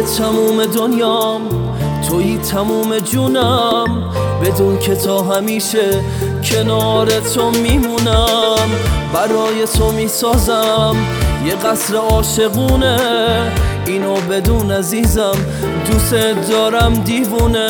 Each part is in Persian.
تموم دنیام، تویی تموم جونم، بدون که تا همیشه کنار تو میمونم. برای تو میسازم یه قصر عاشقونه، اینو بدون عزیزم، دوست دارم دیوونه.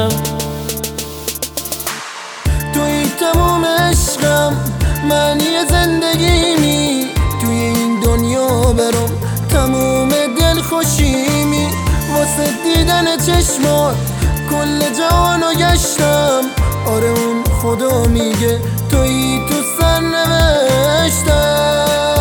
توی تموم عشقم، معنی زندگیمی، توی این دنیا برام تموم دل خوشیمی. واسه دیدن چشمات کل جهانو گشتم، آره اون خدا میگه تویی تو سرنوشتم.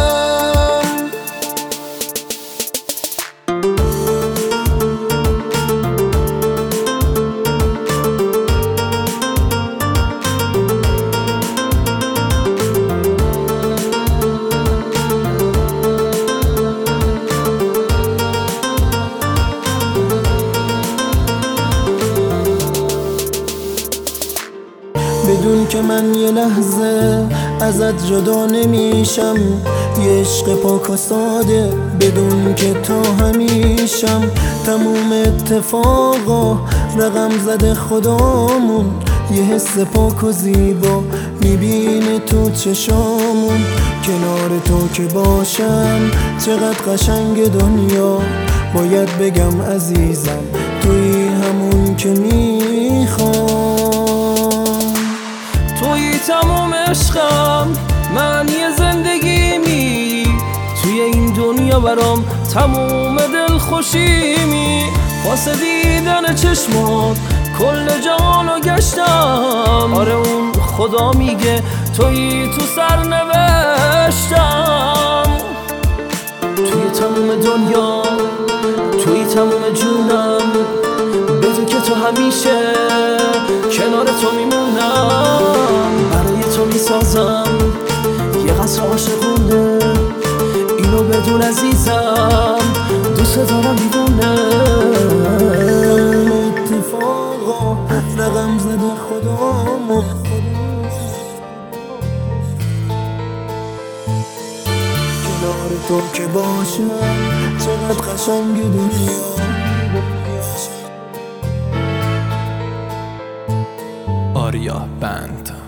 بدون که من یه لحظه ازت جدا نمیشم، یه عشق پاک و ساده بدون که تا همیشم. تموم اتفاقا رقم زده خدامون، یه حس پاک و زیبا میبینه تو چشامون. کنار تو که باشم چقدر قشنگ دنیا، باید بگم عزیزم توی همون که میخوام. توی تموم عشقم، معنی زندگیمی، توی این دنیا برام تموم دل خوشیمی. واسه دیدن چشمات کل جهانو گشتم، آره اون خدا میگه توی تو سرنوشتم. توی تموم دنیا، توی تموم جونم، بدون که تو همیشه کنار تو میمونم. برای تو میسازم یه قصر عاشقونه، اینو بدون عزیزم، دوست دارم دیوونه. اتفاقا رقم زده خدامو، کنار تو که باشم چقدر قشنگ دنیا. آریا بند.